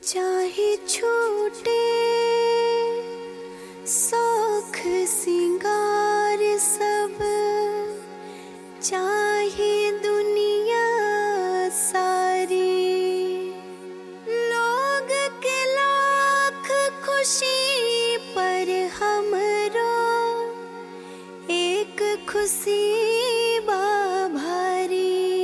चाहे छूटे शौख सिंगार सब, चाहे दुनिया सारी, लोग के लाख खुशी पर हमरो एक खुशी बा भारी।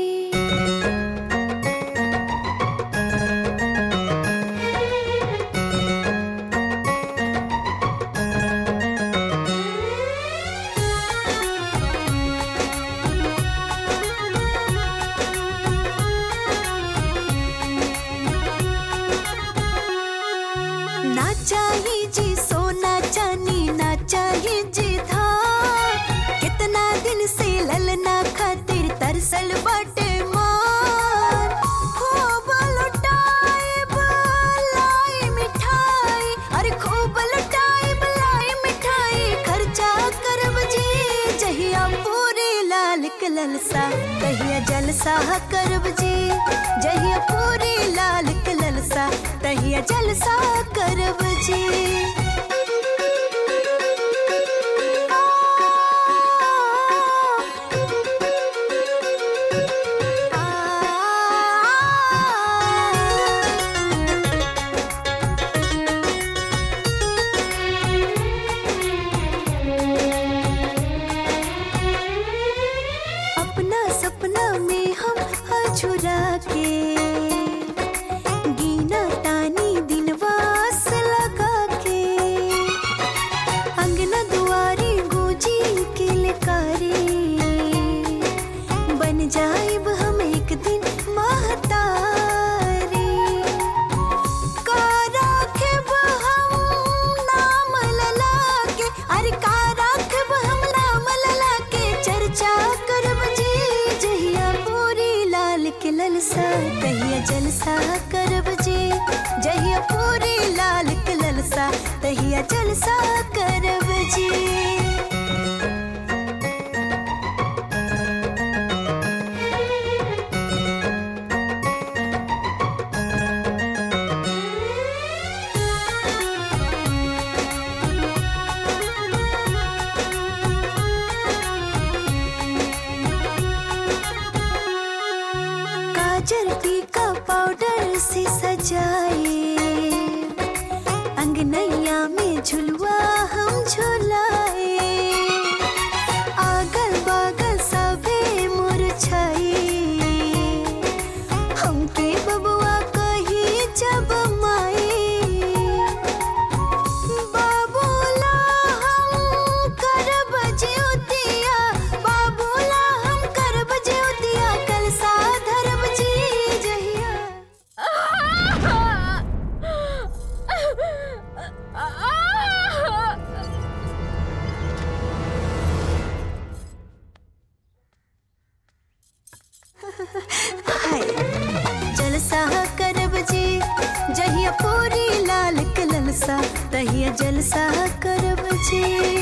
ना चाहिए जी सोना चांदी, ना चाहिए जी धार, कितना दिन से ललना खातिर तरसल बाटे मार। खूब लुटाई लाई मिठाई, अरे खूब लुटाई लाई मिठाई, खर्चा करब जी जहिया पूरी लाल के ललसा, तहिया जलसा करब जी जहिया पूरी लाल के ललसा, तहिया जलसा करब जी। अपना सपना में हम अझुरा के गीना तानी दिनवास लगा के, अंगना दुआरी गूंजी के लकारी, बन जाइब हम एक दिन महतारी। का राखब हम नाम लला के, अरे का राखब हम नाम लला के, चर्चा करब जी जहिया पूरी लाल के ललसा, तहिया जलसा करब जी जहिया पूरी लाल के ललसा, तहिया जलसा करब जी। काजल टीका पाउडर से सजाए, अंगनैया में झुलवा हम झुलाए, आगल बागल सभे मुरझाए, हमके बबुआ कही जब माए, बाबूला हम करब ज्योतिया, बाबूला हम करब ज्योतिया, कल सा धरब जी जहिया। हाय जलसा करब जी जहिया पूरी लाल के ललसा, तहिया जलसा करब जी।